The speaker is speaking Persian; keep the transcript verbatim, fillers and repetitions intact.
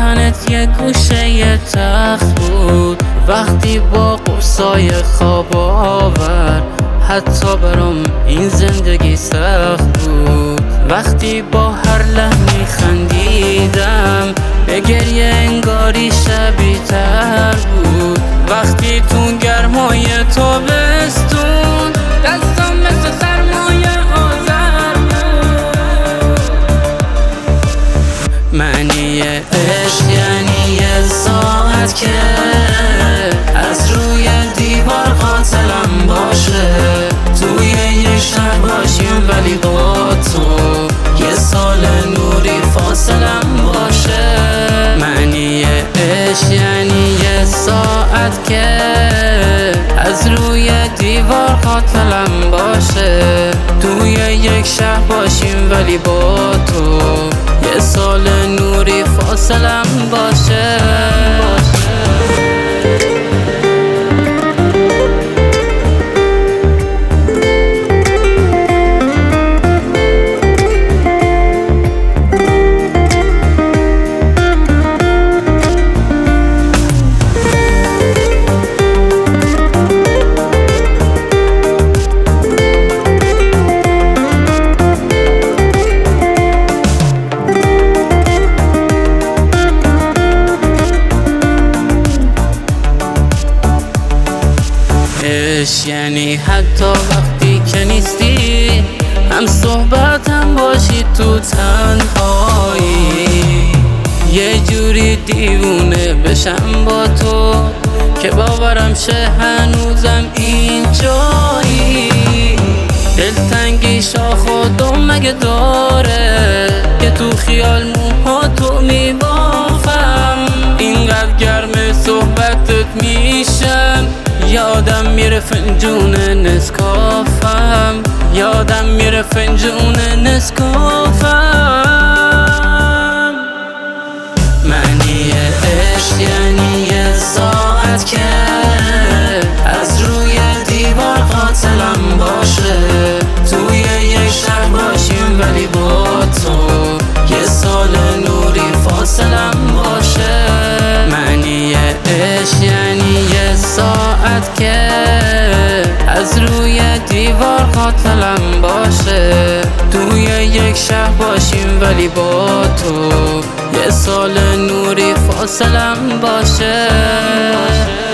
تنت یه گوشه یه تخت بود، وقتی با قرصای خواب آور حتی برام این زندگی سخت بود. وقتی با هر لحنی خندیدم به گریه انگاری شبیه تر بود. وقتی تو گرمای تابستون دستم مثل سرمایه آذر بود. معنی عشق یعنی یه ساعت که از روی دیوار قاتلم باشه، توی یه شهر باشیم ولی با تو یه سال نوری فاصلم باشه. معنی عشق یعنی یه ساعت که از روی دیوار قاتلم باشه، توی یک شهر باشیم ولی با تو یه سال نوری فاصلم باشه. عشق یعنی حتی وقتی که نیستی هم صحبت هم باشی تو تنهایی، یه جوری دیوونه بشم با تو که باورم شه هنوزم اینجایی. دلتنگی شاخ و دم مگه داره که تو خیال موها تو میبافم، اینقدر گرم صحبتت میشم یادم میره فنجون نسکافم، یادم میره فنجون نسکافم. معنی عشق یعنی یه ساعت که از روی دیوار قاتلم باشه، توی یک شهر باشیم ولی با تو یه سال نوری فاصلم باشه. معنی عشق یعنی یه ساعت که از روی دیوار قاتلم باشه، توی یک شهر باشیم ولی با تو یه سال نوری فاصلم باشه.